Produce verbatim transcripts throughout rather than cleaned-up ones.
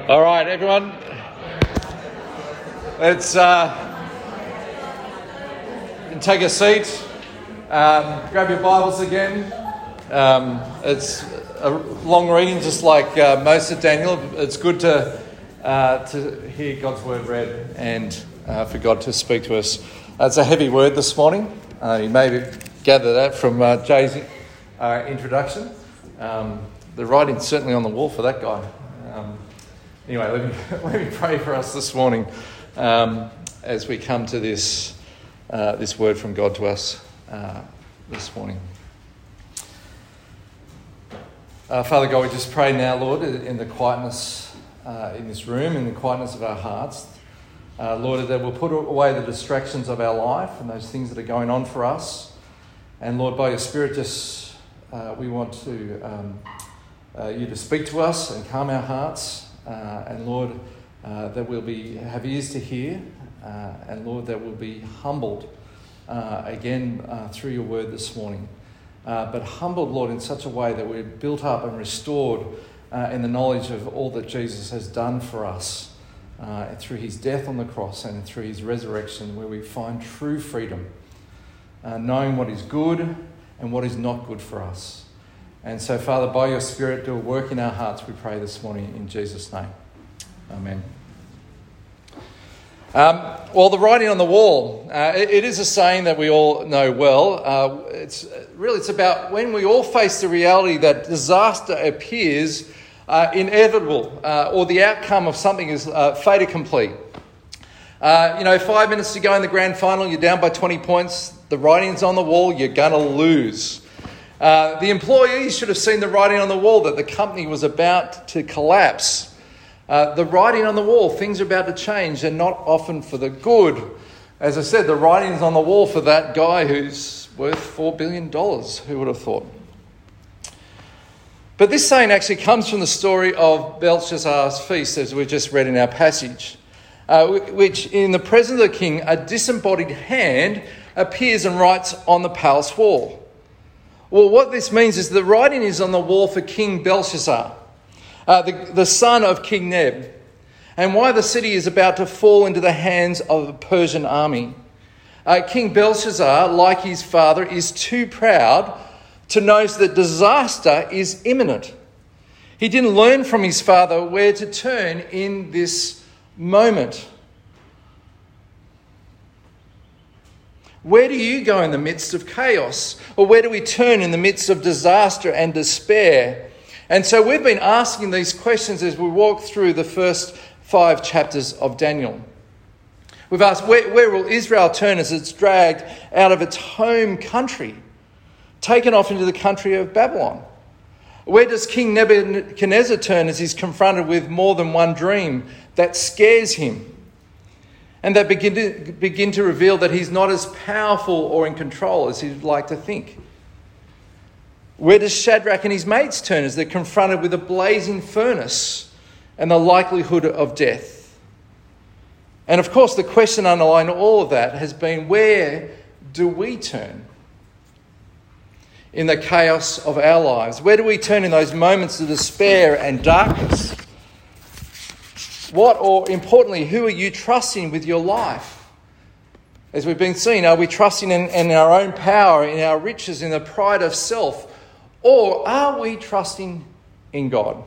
All right, everyone. Let's uh, take a seat. Um, grab your Bibles again. Um, it's a long reading, just like uh, most of Daniel. It's good to uh, to hear God's word read and uh, for God to speak to us. Uh, it's a heavy word this morning. Uh, you may gather that from uh, Jay's uh, introduction. Um, the writing's certainly on the wall for that guy. Um, anyway, let me, let me pray for us this morning um, as we come to this uh, this word from God to us uh, this morning. Uh, Father God, we just pray now, Lord, in the quietness uh, in this room, in the quietness of our hearts, uh, Lord, that we'll put away the distractions of our life and those things that are going on for us. And Lord, by your Spirit, just uh, we want to um, uh, you to speak to us and calm our hearts. Uh, and Lord, uh, that we'll be have ears to hear, uh, and Lord, that we'll be humbled uh, again uh, through your word this morning. Uh, but humbled, Lord, in such a way that we're built up and restored uh, in the knowledge of all that Jesus has done for us uh, through his death on the cross and through his resurrection, where we find true freedom, uh, knowing what is good and what is not good for us. And so, Father, by your Spirit, do a work in our hearts, we pray this morning in Jesus' name. Amen. Um, well, the writing on the wall, uh, it, it is a saying that we all know well. Uh, it's really, it's about when we all face the reality that disaster appears uh, inevitable, uh, or the outcome of something is uh, fait accompli. Uh, you know, five minutes to go in the grand final, you're down by twenty points. The writing's on the wall, you're going to lose. Uh, the employees should have seen the writing on the wall that the company was about to collapse. Uh, the writing on the wall, things are about to change, and not often for the good. As I said, the writing's on the wall for that guy who's worth four billion dollars. Who would have thought? But this saying actually comes from the story of Belshazzar's feast, as we just read in our passage, uh, which in the presence of the king, a disembodied hand appears and writes on the palace wall. Well, what this means is the writing is on the wall for King Belshazzar, uh, the, the son of King Neb, and why the city is about to fall into the hands of the Persian army. Uh, King Belshazzar, like his father, is too proud to know that disaster is imminent. He didn't learn from his father where to turn in this moment. Where do you go in the midst of chaos? Or where do we turn in the midst of disaster and despair? And so we've been asking these questions as we walk through the first five chapters of Daniel. We've asked, where, where will Israel turn as it's dragged out of its home country, taken off into the country of Babylon? Where does King Nebuchadnezzar turn as he's confronted with more than one dream that scares him? And that begin to, begin to reveal that he's not as powerful or in control as he'd like to think. Where does Shadrach and his mates turn as they're confronted with a blazing furnace and the likelihood of death? And of course, the question underlying all of that has been, where do we turn in the chaos of our lives? Where do we turn in those moments of despair and darkness? What, or importantly, who are you trusting with your life? As we've been seeing, are we trusting in, in our own power, in our riches, in the pride of self? Or are we trusting in God?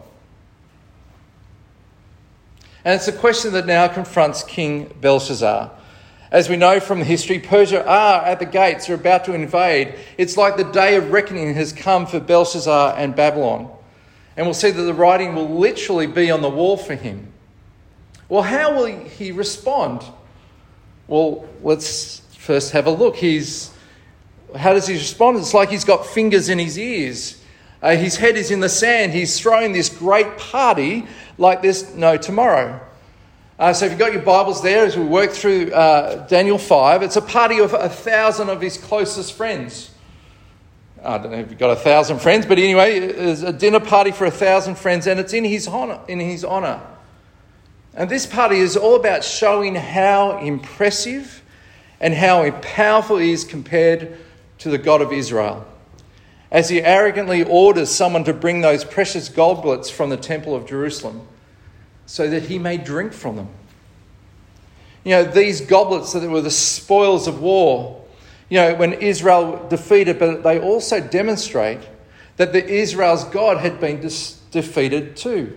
And it's a question that now confronts King Belshazzar. As we know from history, Persia are at the gates, are about to invade. It's like the day of reckoning has come for Belshazzar and Babylon. And we'll see that the writing will literally be on the wall for him. Well, how will he respond? Well, let's first have a look. He's, how does he respond? It's like he's got fingers in his ears. Uh, his head is in the sand. He's throwing this great party like there's no tomorrow. Uh, so if you've got your Bibles there, as we work through uh, Daniel five, it's a party of a thousand of his closest friends. I don't know if you've got a thousand friends, but anyway, it's a dinner party for a thousand friends, and it's in his honor. In his honor. And this party is all about showing how impressive and how powerful he is compared to the God of Israel. As he arrogantly orders someone to bring those precious goblets from the Temple of Jerusalem, so that he may drink from them. You know, these goblets that were the spoils of war, you know, when Israel defeated, but they also demonstrate that the Israel's God had been dis- defeated too.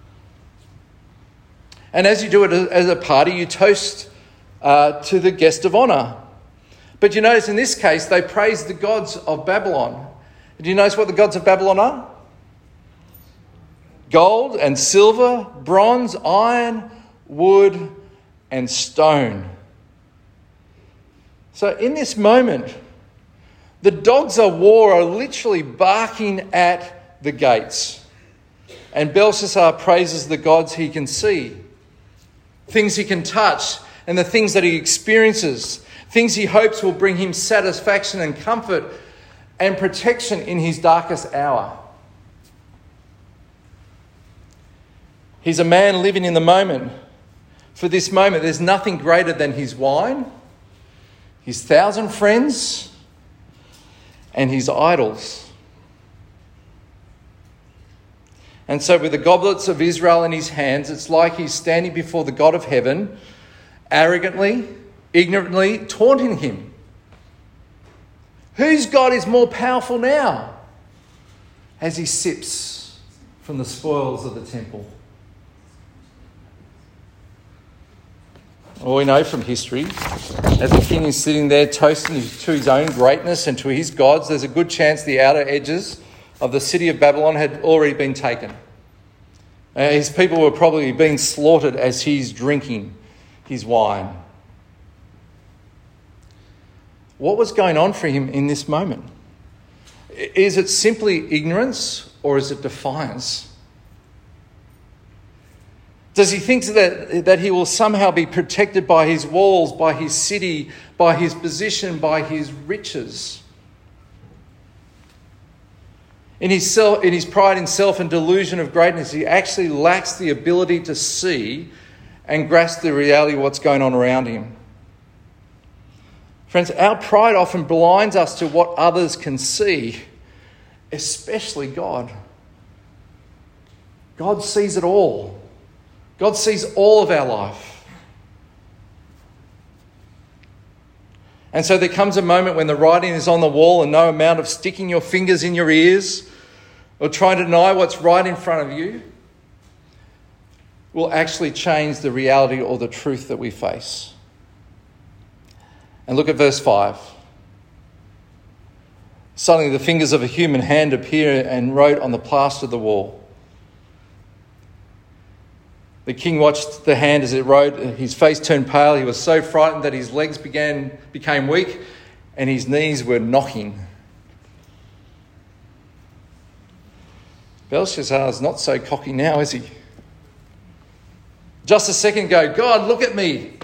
And as you do it as a party, you toast uh, to the guest of honour. But you notice in this case, they praise the gods of Babylon. Do you notice what the gods of Babylon are? Gold and silver, bronze, iron, wood, and stone. So in this moment, the dogs of war are literally barking at the gates. And Belshazzar praises the gods he can see, things he can touch, and the things that he experiences, things he hopes will bring him satisfaction and comfort and protection in his darkest hour. He's a man living in the moment. For this moment, there's nothing greater than his wine, his thousand friends, and his idols. And so with the goblets of Israel in his hands, it's like he's standing before the God of heaven, arrogantly, ignorantly, taunting him. Whose God is more powerful now? As he sips from the spoils of the temple. Well, we know from history, as the king is sitting there toasting to his own greatness and to his gods, there's a good chance the outer edges of the city of Babylon had already been taken. Uh, his people were probably being slaughtered as he's drinking his wine. What was going on for him in this moment? Is it simply ignorance or is it defiance? Does he think that, that he will somehow be protected by his walls, by his city, by his position, by his riches? In his, self, in his pride in self and delusion of greatness, he actually lacks the ability to see and grasp the reality of what's going on around him. Friends, our pride often blinds us to what others can see, especially God. God sees it all. God sees all of our life. And so there comes a moment when the writing is on the wall and no amount of sticking your fingers in your ears or trying to deny what's right in front of you will actually change the reality or the truth that we face. And look at verse five. Suddenly the fingers of a human hand appear and wrote on the plaster of the wall. The king watched the hand as it wrote. His face turned pale. He was so frightened that his legs began became weak and his knees were knocking. Belshazzar's not so cocky now, is he? Just a second ago, God, look at me.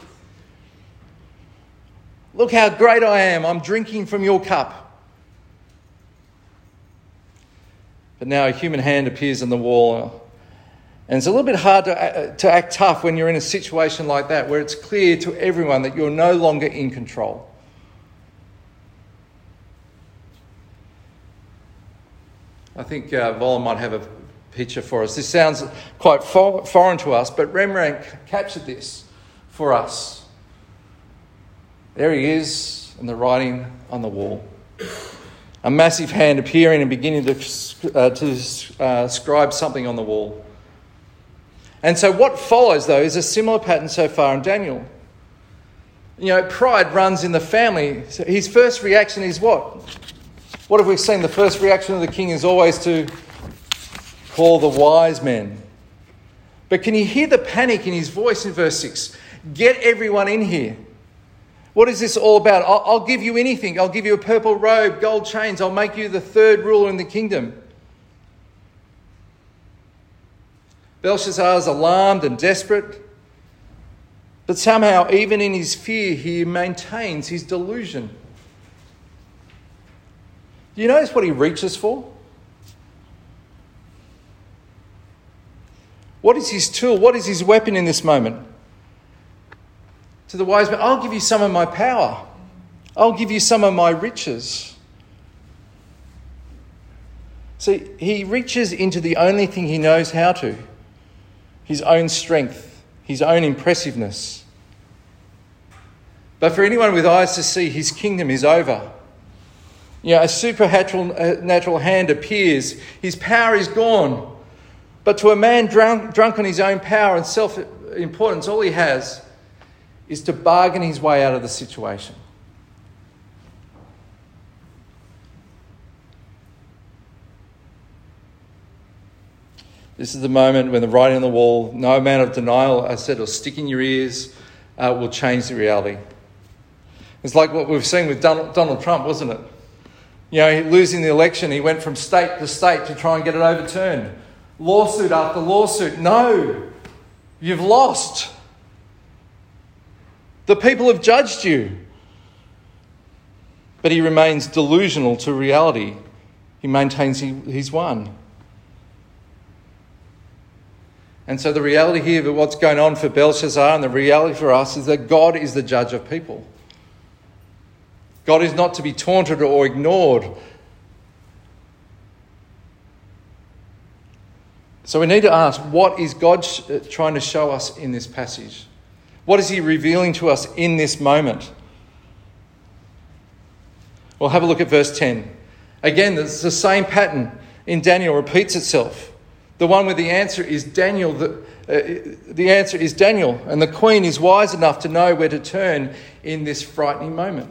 Look how great I am. I'm drinking from your cup. But now a human hand appears on the wall. And it's a little bit hard to, uh, to act tough when you're in a situation like that, where it's clear to everyone that you're no longer in control. I think uh, Volan might have a picture for us. This sounds quite for- foreign to us, but Rembrandt c- captured this for us. There he is, and the writing on the wall. A massive hand appearing and beginning to, uh, to uh, scribe something on the wall. And so what follows, though, is a similar pattern so far in Daniel. You know, pride runs in the family. So his first reaction is what? What have we seen? The first reaction of the king is always to call the wise men. But can you hear the panic in his voice in verse six? Get everyone in here. What is this all about? I'll, I'll give you anything. I'll give you a purple robe, gold chains. I'll make you the third ruler in the kingdom. Belshazzar is alarmed and desperate, but somehow, even in his fear, he maintains his delusion. Do you notice what he reaches for? What is his tool? What is his weapon in this moment? To the wise man, I'll give you some of my power. I'll give you some of my riches. See, he reaches into the only thing he knows how to. his own strength, his own impressiveness. But for anyone with eyes to see, his kingdom is over. You know, a supernatural natural hand appears. His power is gone. But to a man drunk, drunk on his own power and self-importance, all he has is to bargain his way out of the situation. This is the moment when the writing on the wall, no amount of denial, I said, or stick in your ears, uh, will change the reality. It's like what we've seen with Donald, Donald Trump, wasn't it? You know, losing the election, he went from state to state to try and get it overturned. Lawsuit after lawsuit. No, you've lost. The people have judged you. But he remains delusional to reality. He maintains he, he's won. And so the reality here of what's going on for Belshazzar and the reality for us is that God is the judge of people. God is not to be taunted or ignored. So we need to ask, what is God sh- trying to show us in this passage? What is he revealing to us in this moment? Well, have a look at verse ten. Again, it's the same pattern in Daniel repeats itself. The one where the answer is Daniel, the, uh, the answer is Daniel, and the queen is wise enough to know where to turn in this frightening moment.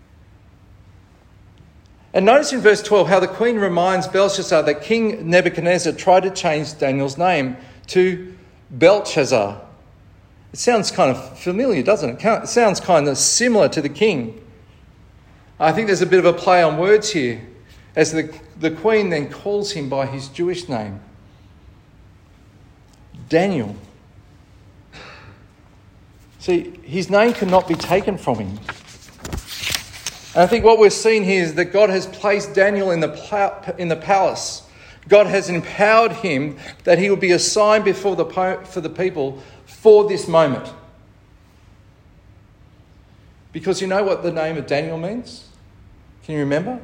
And notice in verse twelve how the queen reminds Belshazzar that King Nebuchadnezzar tried to change Daniel's name to Belteshazzar. It sounds kind of familiar, doesn't it? It sounds kind of similar to the king. I think there's a bit of a play on words here, as the, the queen then calls him by his Jewish name. Daniel. See, his name cannot be taken from him. And I think what we're seeing here is that God has placed Daniel in the in the palace. God has empowered him that he will be a sign before the for the people for this moment. Because you know what the name of Daniel means? Can you remember?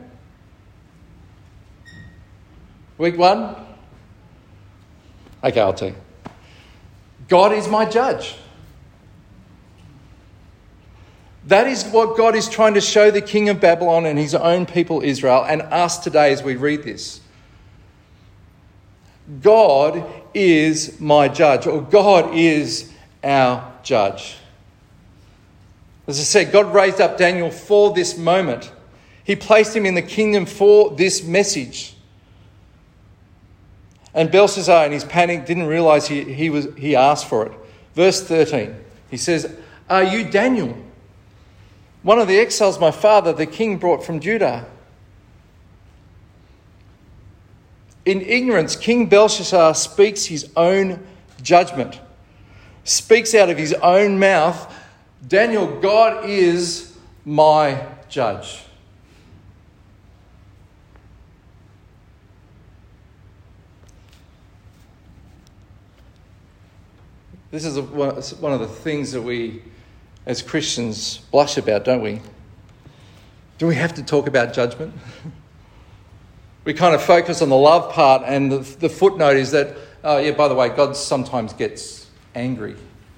Week one? Okay, I'll tell you. God is my judge. That is what God is trying to show the king of Babylon and his own people Israel and us today as we read this. God is my judge, or God is our judge. As I said, God raised up Daniel for this moment. He placed him in the kingdom for this message. And Belshazzar in his panic didn't realise he, he, was, he asked for it. Verse thirteen, he says, "Are you Daniel, one of the exiles my father, the king, brought from Judah?" In ignorance, King Belshazzar speaks his own judgment, speaks out of his own mouth, "Daniel, God is my judge." This is a, one of the things that we, as Christians, blush about, don't we? Do we have to talk about judgment? We kind of focus on the love part, and the, the footnote is that, oh yeah, by the way, God sometimes gets angry.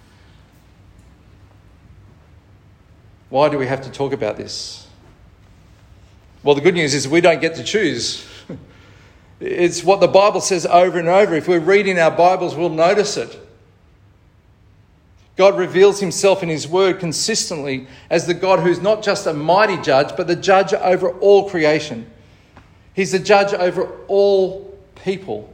Why do we have to talk about this? Well, the good news is we don't get to choose. It's what the Bible says over and over. If we're reading our Bibles, we'll notice it. God reveals himself in his word consistently as the God who's not just a mighty judge, but the judge over all creation. He's the judge over all people.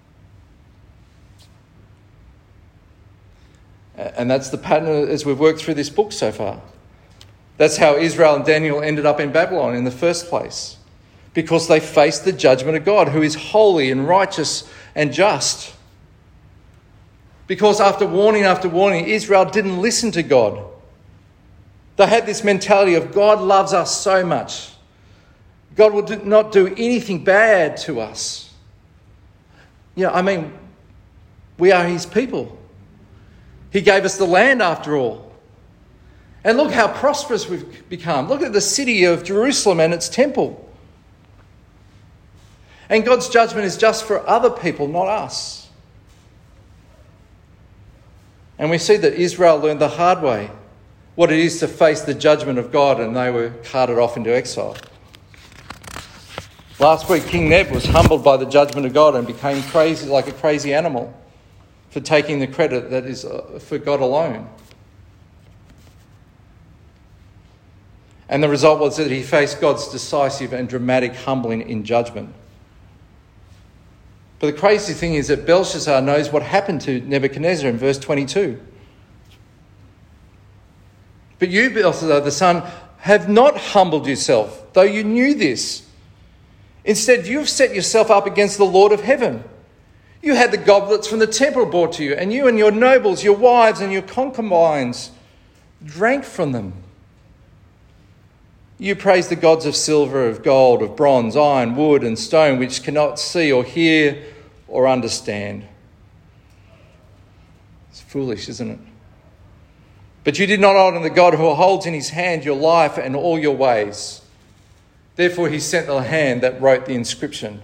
And that's the pattern as we've worked through this book so far. That's how Israel and Daniel ended up in Babylon in the first place. Because they faced the judgment of God, who is holy and righteous and just. Because after warning after warning, Israel didn't listen to God. They had this mentality of God loves us so much. God will do, not do anything bad to us. You know, I mean, we are his people. He gave us the land after all. And look how prosperous we've become. Look at the city of Jerusalem and its temple. And God's judgment is just for other people, not us. And we see that Israel learned the hard way what it is to face the judgment of God, and they were carted off into exile. Last week, King Neb was humbled by the judgment of God and became crazy, like a crazy animal, for taking the credit that is for God alone. And the result was that he faced God's decisive and dramatic humbling in judgment. But the crazy thing is that Belshazzar knows what happened to Nebuchadnezzar in verse twenty-two. But you, Belshazzar, the son, have not humbled yourself, though you knew this. Instead, you've set yourself up against the Lord of heaven. You had the goblets from the temple brought to you, and you and your nobles, your wives and your concubines drank from them. You praised the gods of silver, of gold, of bronze, iron, wood and stone, which cannot see or hear or understand. It's foolish, isn't it? But you did not honour the God who holds in his hand your life and all your ways. Therefore he sent the hand that wrote the inscription.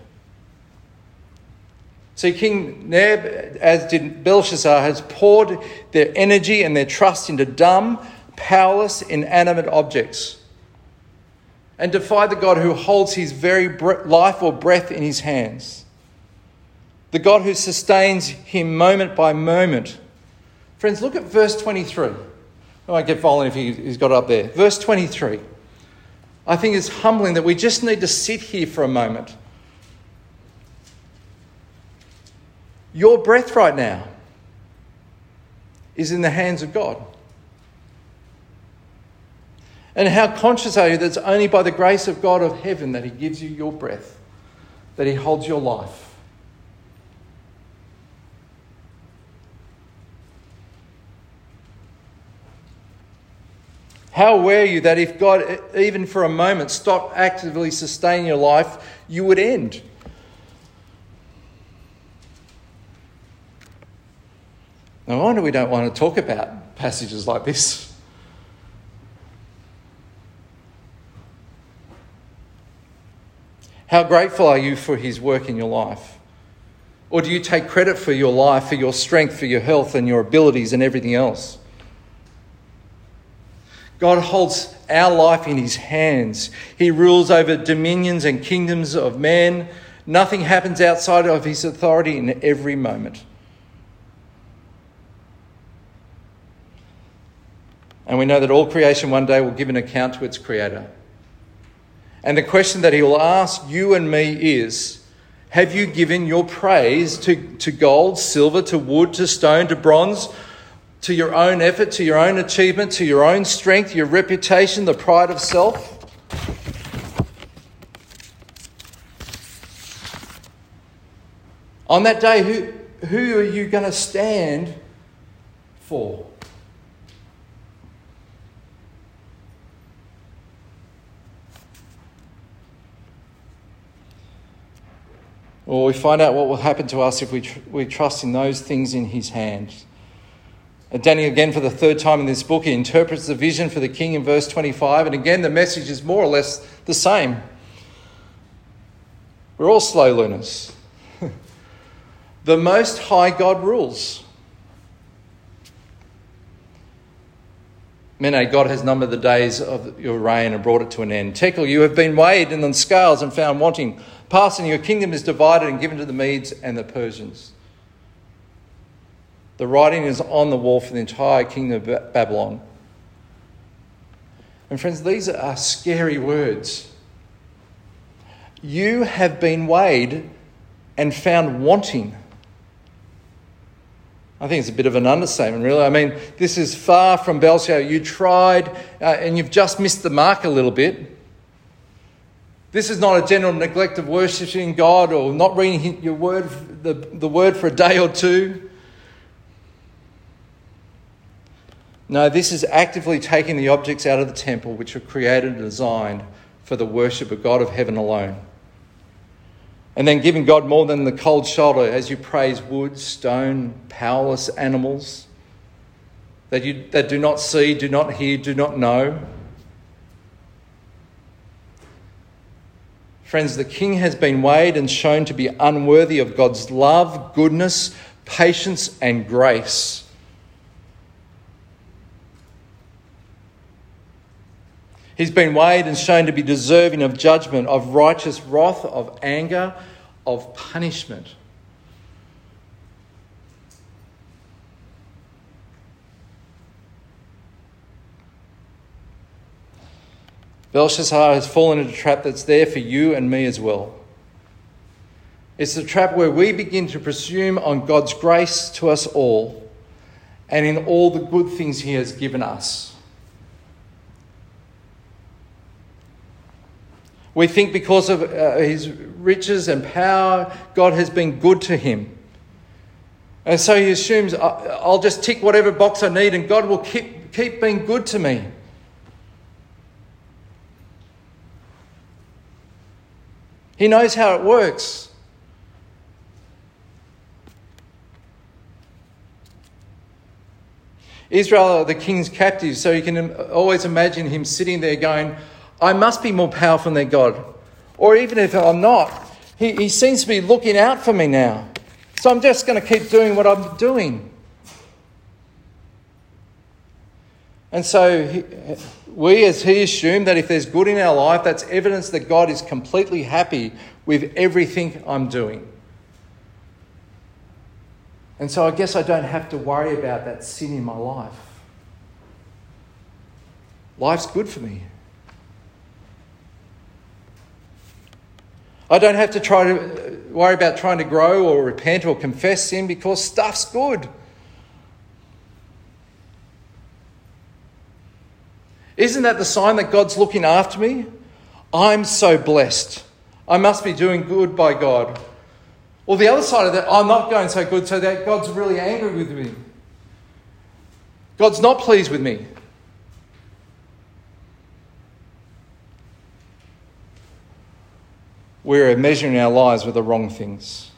See, King Neb, as did Belshazzar, has poured their energy and their trust into dumb, powerless, inanimate objects, and defied the God who holds his very life or breath in his hands. The God who sustains him moment by moment. Friends, look at verse twenty-three. I won't get violent if he, he's got it up there. Verse twenty-three. I think it's humbling that we just need to sit here for a moment. Your breath right now is in the hands of God. And how conscious are you that it's only by the grace of God of heaven that he gives you your breath, that he holds your life. How aware are you that if God, even for a moment, stopped actively sustaining your life, you would end? No wonder we don't want to talk about passages like this. How grateful are you for his work in your life? Or do you take credit for your life, for your strength, for your health and your abilities and everything else? God holds our life in his hands. He rules over dominions and kingdoms of men. Nothing happens outside of his authority in every moment. And we know that all creation one day will give an account to its creator. And the question that he will ask you and me is, have you given your praise to, to gold, silver, to wood, to stone, to bronze, to your own effort, to your own achievement, to your own strength, your reputation, the pride of self? On that day, who, who are you going to stand for? Or we find out what will happen to us if we tr- we trust in those things in his hand. And Daniel, again, for the third time in this book, he interprets the vision for the king in verse twenty-five. And again, the message is more or less the same. We're all slow learners. The Most High God rules. Mene, God has numbered the days of your reign and brought it to an end. Tekel, you have been weighed in the scales and found wanting. Parson, your kingdom is divided and given to the Medes and the Persians. The writing is on the wall for the entire kingdom of Babylon. And friends, these are scary words. You have been weighed and found wanting. I think it's a bit of an understatement, really. I mean, this is far from Belshazzar. You tried uh, and you've just missed the mark a little bit. This is not a general neglect of worshipping God or not reading your word, the, the word for a day or two. No, this is actively taking the objects out of the temple which were created and designed for the worship of God of heaven alone. And then giving God more than the cold shoulder as you praise wood, stone, powerless animals that you that do not see, do not hear, do not know. Friends, the king has been weighed and shown to be unworthy of God's love, goodness, patience and grace. He's been weighed and shown to be deserving of judgment, of righteous wrath, of anger, of punishment. Belshazzar has fallen into a trap that's there for you and me as well. It's the trap where we begin to presume on God's grace to us all and in all the good things he has given us. We think because of uh, his riches and power, God has been good to him. And so he assumes, I'll just tick whatever box I need and God will keep, keep being good to me. He knows how it works. Israel are the king's captives, so you can always imagine him sitting there going, I must be more powerful than their God. Or even if I'm not, he, he seems to be looking out for me now. So I'm just going to keep doing what I'm doing. And so he, we, as he assume that if there's good in our life, that's evidence that God is completely happy with everything I'm doing. And so I guess I don't have to worry about that sin in my life. Life's good for me. I don't have to try to worry about trying to grow or repent or confess sin because stuff's good. Isn't that the sign that God's looking after me? I'm so blessed. I must be doing good by God. Well, the other side of that, I'm not going so good, so that God's really angry with me. God's not pleased with me. We're measuring our lives with the wrong things.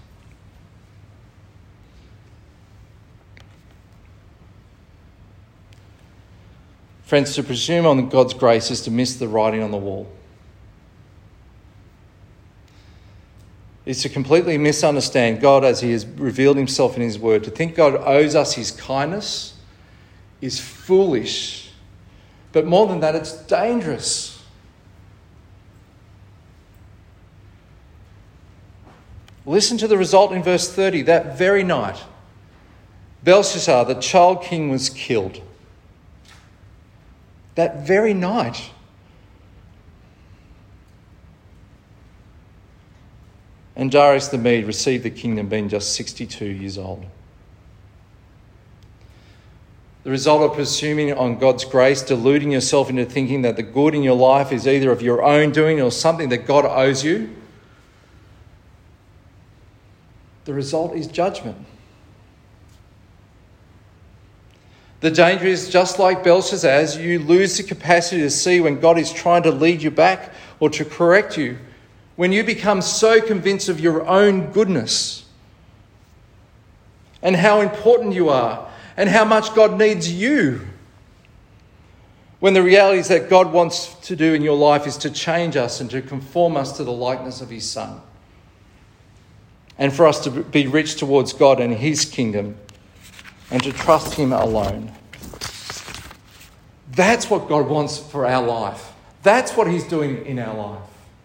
Friends, to presume on God's grace is to miss the writing on the wall. It's to completely misunderstand God as he has revealed himself in his word. To think God owes us his kindness is foolish. But more than that, it's dangerous. Listen to the result in verse thirty. That very night, Belshazzar, the child king, was killed. That very night. And Darius the Mede received the kingdom being just sixty-two years old. The result of presuming on God's grace, deluding yourself into thinking that the good in your life is either of your own doing or something that God owes you, the result is judgment. The danger is, just like Belshazzar, as you lose the capacity to see when God is trying to lead you back or to correct you, when you become so convinced of your own goodness and how important you are and how much God needs you, when the reality is that God wants to do in your life is to change us and to conform us to the likeness of his Son, and for us to be rich towards God and his kingdom and to trust him alone. That's what God wants for our life. That's what he's doing in our life.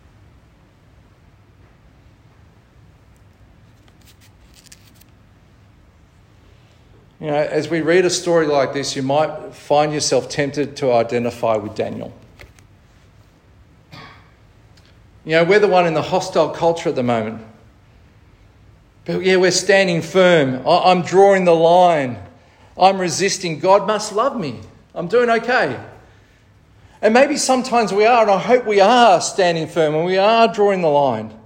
You know, as we read a story like this, you might find yourself tempted to identify with Daniel. You know, we're the one in the hostile culture at the moment. But yeah, we're standing firm. I'm drawing the line. I'm resisting. God must love me. I'm doing okay. And maybe sometimes we are, and I hope we are standing firm and we are drawing the line.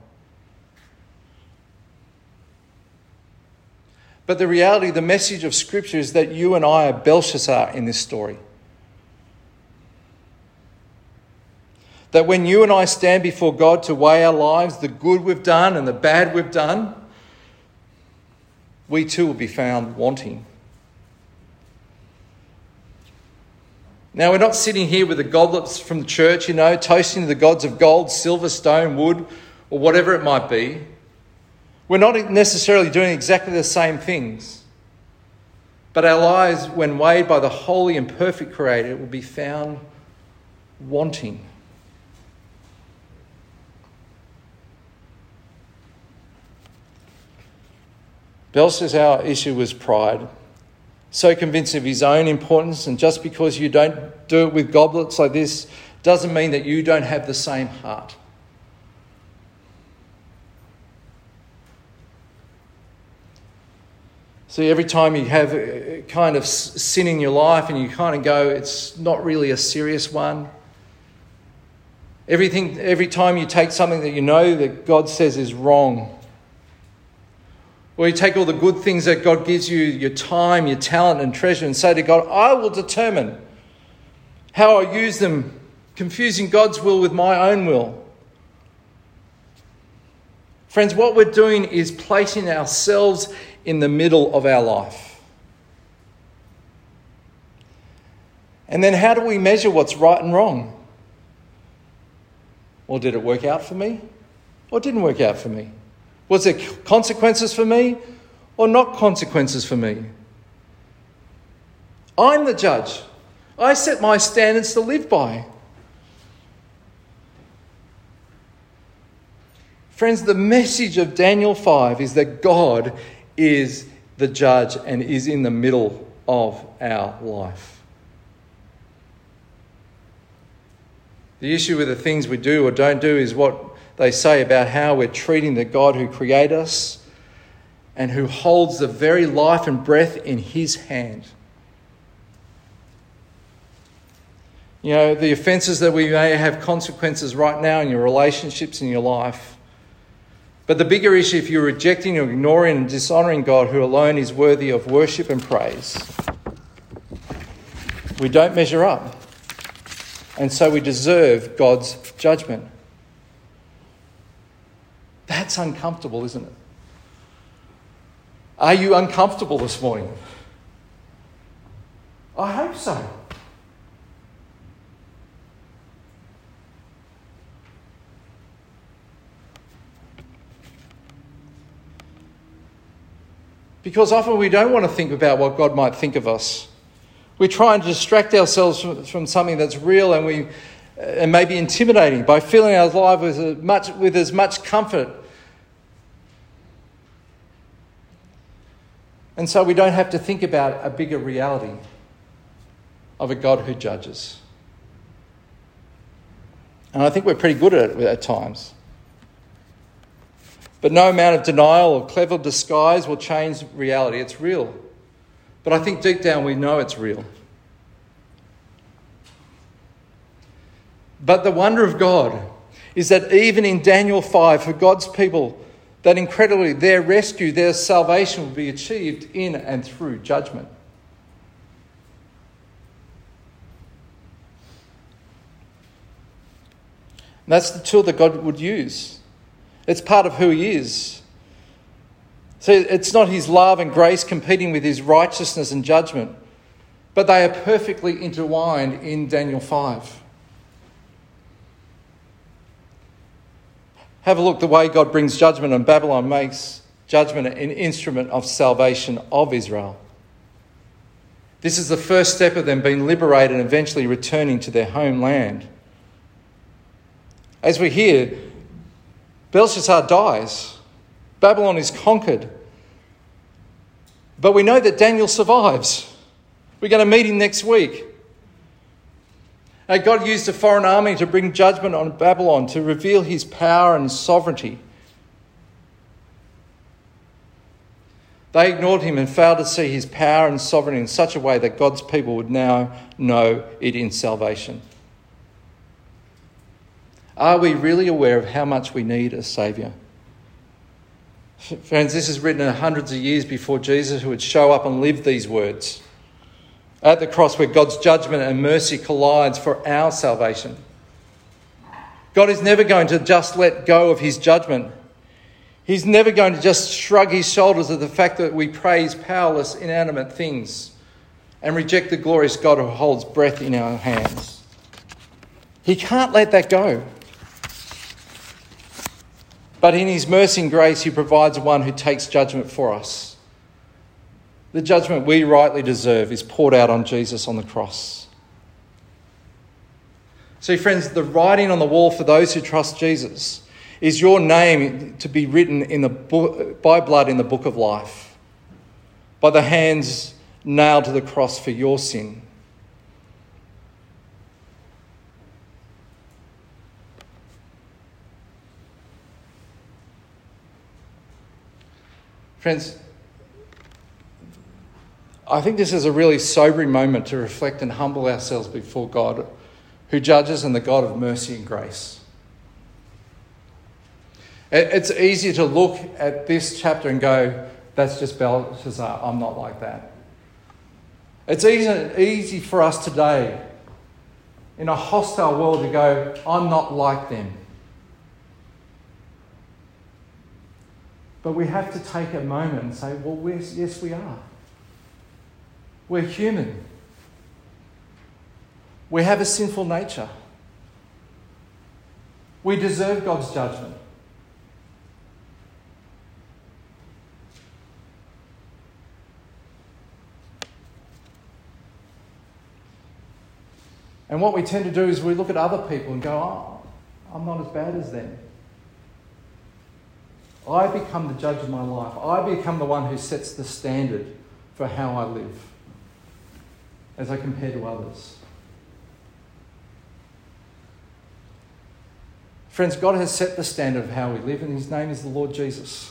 But the reality, the message of Scripture is that you and I are Belshazzar in this story. That when you and I stand before God to weigh our lives, the good we've done and the bad we've done, we too will be found wanting. Now, we're not sitting here with the goblets from the church, you know, toasting to the gods of gold, silver, stone, wood, or whatever it might be. We're not necessarily doing exactly the same things. But our lives, when weighed by the holy and perfect Creator, will be found wanting. Belshazzar's issue was pride. So convinced of his own importance, and just because you don't do it with goblets like this doesn't mean that you don't have the same heart. See, every time you have a kind of sin in your life and you kind of go, it's not really a serious one. Everything, every time you take something that you know that God says is wrong, or you take all the good things that God gives you, your time, your talent and treasure, and say to God, I will determine how I use them, confusing God's will with my own will. Friends, what we're doing is placing ourselves in the middle of our life. And then how do we measure what's right and wrong? Well, did it work out for me or didn't work out for me? Was there consequences for me or not consequences for me? I'm the judge. I set my standards to live by. Friends, the message of Daniel five is that God is the judge and is in the middle of our life. The issue with the things we do or don't do is what they say about how we're treating the God who created us and who holds the very life and breath in his hand. You know, the offences that we may have consequences right now in your relationships in your life. But the bigger issue, if you're rejecting or ignoring and dishonouring God, who alone is worthy of worship and praise, we don't measure up. And so we deserve God's judgment. That's uncomfortable, isn't it? Are you uncomfortable this morning? I hope so. Because often we don't want to think about what God might think of us. We try and distract ourselves from, from something that's real and we uh, and maybe intimidating by filling our life with as much, with as much comfort. And so we don't have to think about a bigger reality of a God who judges. And I think we're pretty good at it at times. But no amount of denial or clever disguise will change reality. It's real. But I think deep down we know it's real. But the wonder of God is that even in Daniel five, for God's people, that incredibly their rescue, their salvation will be achieved in and through judgment. And that's the tool that God would use. It's part of who he is. So it's not his love and grace competing with his righteousness and judgment, but they are perfectly intertwined in Daniel five. Have a look the way God brings judgment on Babylon, makes judgment an instrument of salvation of Israel. This is the first step of them being liberated and eventually returning to their homeland. As we hear, Belshazzar dies. Babylon is conquered. But we know that Daniel survives. We're going to meet him next week. Now, God used a foreign army to bring judgment on Babylon, to reveal his power and sovereignty. They ignored him and failed to see his power and sovereignty in such a way that God's people would now know it in salvation. Are we really aware of how much we need a saviour? Friends, this is written hundreds of years before Jesus, who would show up and live these words at the cross, where God's judgment and mercy collides for our salvation. God is never going to just let go of his judgment. He's never going to just shrug his shoulders at the fact that we praise powerless, inanimate things and reject the glorious God who holds breath in our hands. He can't let that go. But in his mercy and grace, he provides one who takes judgment for us. The judgment we rightly deserve is poured out on Jesus on the cross. See, friends, the writing on the wall for those who trust Jesus is your name to be written in the book, by blood in the book of life, by the hands nailed to the cross for your sin. Friends, I think this is a really sobering moment to reflect and humble ourselves before God, who judges, and the God of mercy and grace. It's easy to look at this chapter and go, that's just Belshazzar, I'm not like that. It's easy, easy for us today, in a hostile world, to go, I'm not like them. But we have to take a moment and say, well, we're, yes, we are. We're human. We have a sinful nature. We deserve God's judgment. And what we tend to do is we look at other people and go, oh, I'm not as bad as them. I become the judge of my life. I become the one who sets the standard for how I live as I compare to others. Friends, God has set the standard of how we live, and his name is the Lord Jesus.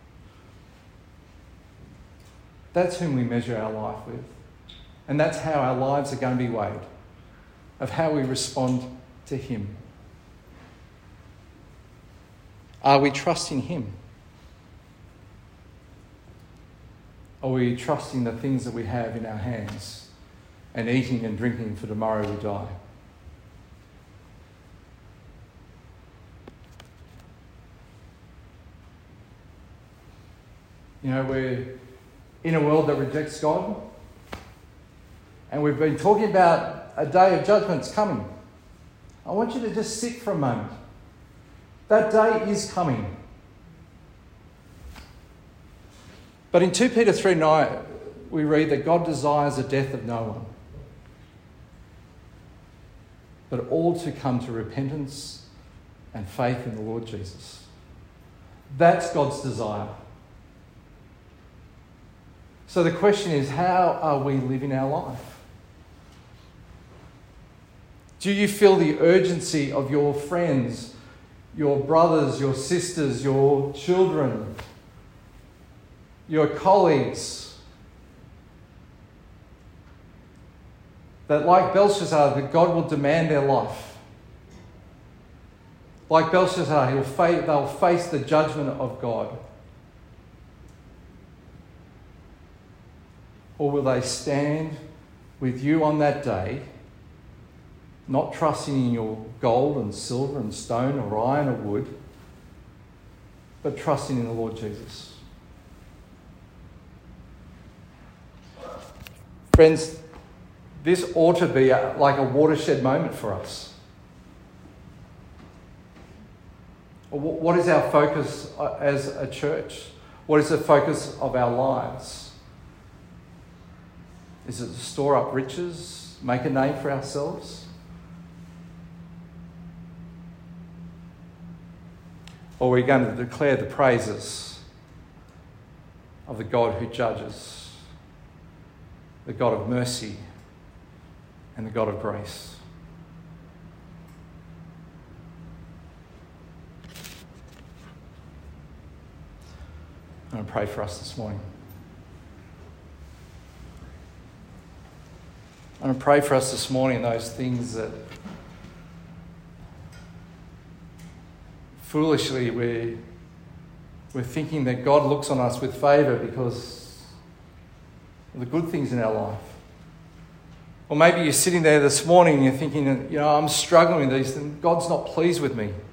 That's whom we measure our life with. And that's how our lives are going to be weighed, of how we respond to him. Are we trusting him? Are we trusting the things that we have in our hands and eating and drinking for tomorrow we die? You know, we're in a world that rejects God, and we've been talking about a day of judgment's coming. I want you to just sit for a moment. That day is coming. But in Second Peter three nine, we read that God desires the death of no one, but all to come to repentance and faith in the Lord Jesus. That's God's desire. So the question is, how are we living our life? Do you feel the urgency of your friends, your brothers, your sisters, your children, your colleagues, that like Belshazzar, that God will demand their life? Like Belshazzar, he'll fa- they'll face the judgment of God. Or will they stand with you on that day, not trusting in your gold and silver and stone or iron or wood, but trusting in the Lord Jesus? Friends, this ought to be a, like a watershed moment for us. What is our focus as a church? What is the focus of our lives? Is it to store up riches, make a name for ourselves? Or are we going to declare the praises of the God who judges, the God of mercy, and the God of grace? I'm going to pray for us this morning. I'm going to pray for us this morning, those things that foolishly we're, we're thinking that God looks on us with favour because of the good things in our life. Or maybe you're sitting there this morning and you're thinking, you know, I'm struggling with these things. God's not pleased with me.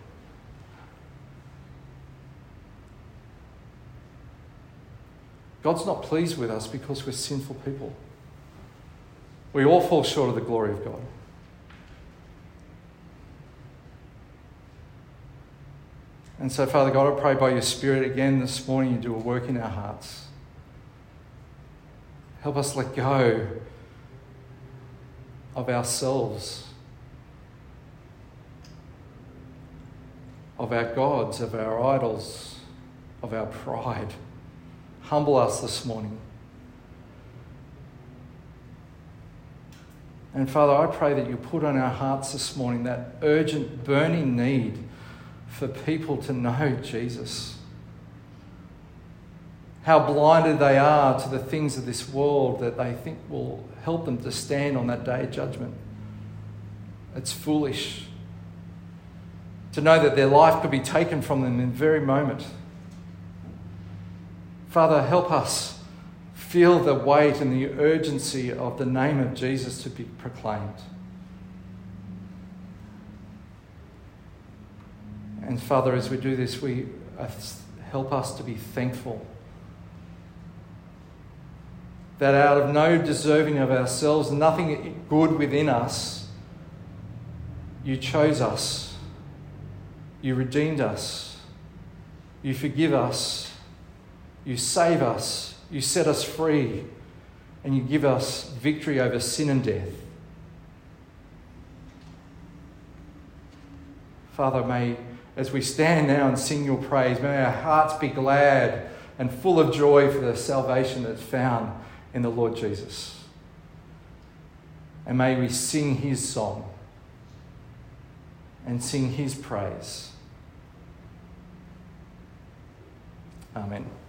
God's not pleased with us because we're sinful people. We all fall short of the glory of God. And so, Father God, I pray by your Spirit again this morning you do a work in our hearts. Help us let go of ourselves of our gods, of our idols, of our pride. Humble us this morning. And Father, I pray that you put on our hearts this morning that urgent, burning need for people to know Jesus. How blinded they are to the things of this world that they think will help them to stand on that day of judgment. It's foolish to know that their life could be taken from them in the very moment. Father, help us feel the weight and the urgency of the name of Jesus to be proclaimed. And Father, as we do this, we help us to be thankful that out of no deserving of ourselves, nothing good within us, you chose us, you redeemed us, you forgive us, you save us, you set us free, and you give us victory over sin and death. Father, may, as we stand now and sing your praise, may our hearts be glad and full of joy for the salvation that's found in the Lord Jesus. And may we sing his song and sing his praise. Amen.